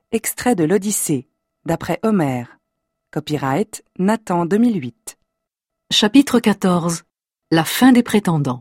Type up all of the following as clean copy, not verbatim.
Extrait de l'Odyssée, d'après Homère. Copyright Nathan 2008. Chapitre 14. La fin des prétendants.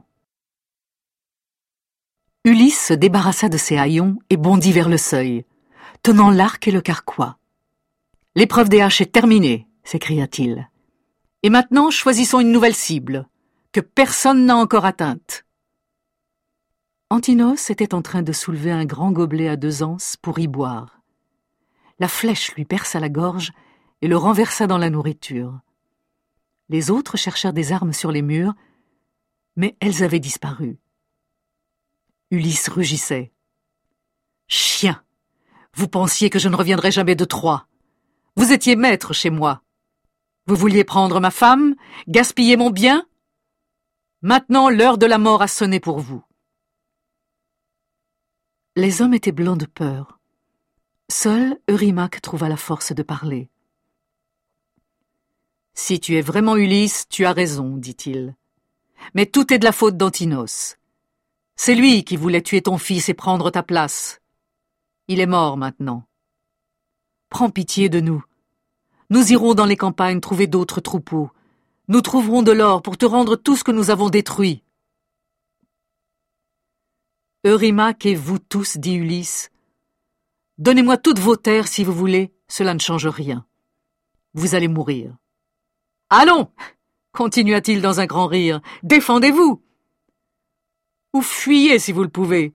Ulysse se débarrassa de ses haillons et bondit vers le seuil, tenant l'arc et le carquois. « L'épreuve des haches est terminée » s'écria-t-il. « Et maintenant, choisissons une nouvelle cible, que personne n'a encore atteinte. » Antinos était en train de soulever un grand gobelet à 2 anses pour y boire. La flèche lui perça la gorge et le renversa dans la nourriture. Les autres cherchèrent des armes sur les murs, mais elles avaient disparu. Ulysse rugissait. « Chien, vous pensiez que je ne reviendrais jamais de Troie. Vous étiez maître chez moi. Vous vouliez prendre ma femme, gaspiller mon bien? Maintenant, l'heure de la mort a sonné pour vous. » Les hommes étaient blancs de peur. Seul Eurymaque trouva la force de parler. « Si tu es vraiment Ulysse, tu as raison, dit-il. Mais tout est de la faute d'Antinos. C'est lui qui voulait tuer ton fils et prendre ta place. Il est mort maintenant. Prends pitié de nous. Nous irons dans les campagnes trouver d'autres troupeaux. Nous trouverons de l'or pour te rendre tout ce que nous avons détruit. » Eurymaque et vous tous, dit Ulysse. Donnez-moi toutes vos terres si vous voulez, cela ne change rien. Vous allez mourir. Allons, continua-t-il dans un grand rire, défendez-vous. Ou fuyez si vous le pouvez.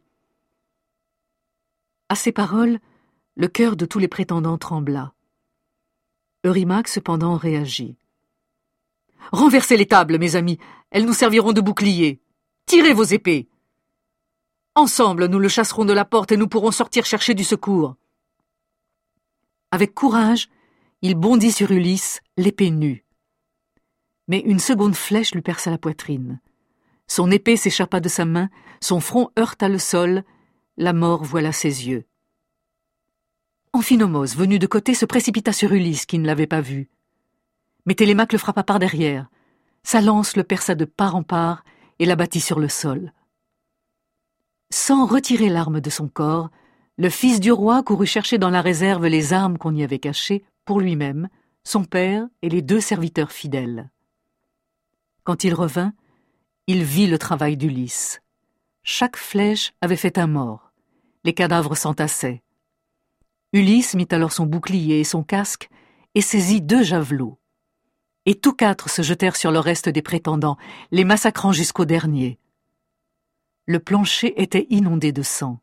À ces paroles, le cœur de tous les prétendants trembla. Eurymaque cependant réagit. Renversez les tables, mes amis, elles nous serviront de bouclier. Tirez vos épées. Ensemble, nous le chasserons de la porte et nous pourrons sortir chercher du secours. Avec courage, il bondit sur Ulysse, l'épée nue. Mais une seconde flèche lui perça la poitrine. Son épée s'échappa de sa main, son front heurta le sol, la mort voila ses yeux. Amphinomos, venu de côté, se précipita sur Ulysse, qui ne l'avait pas vu. Mais Télémaque le frappa par derrière. Sa lance le perça de part en part et l'abattit sur le sol. Sans retirer l'arme de son corps, le fils du roi courut chercher dans la réserve les armes qu'on y avait cachées pour lui-même, son père et les 2 serviteurs fidèles. Quand il revint, il vit le travail d'Ulysse. Chaque flèche avait fait un mort. Les cadavres s'entassaient. Ulysse mit alors son bouclier et son casque et saisit 2 javelots. Et tous 4 se jetèrent sur le reste des prétendants, les massacrant jusqu'au dernier. Le plancher était inondé de sang.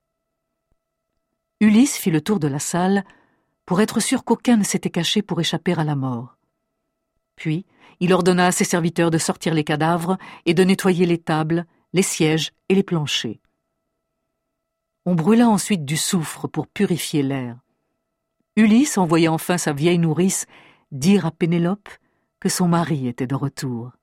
Ulysse fit le tour de la salle pour être sûr qu'aucun ne s'était caché pour échapper à la mort. Puis, il ordonna à ses serviteurs de sortir les cadavres et de nettoyer les tables, les sièges et les planchers. On brûla ensuite du soufre pour purifier l'air. Ulysse envoya enfin sa vieille nourrice dire à Pénélope que son mari était de retour.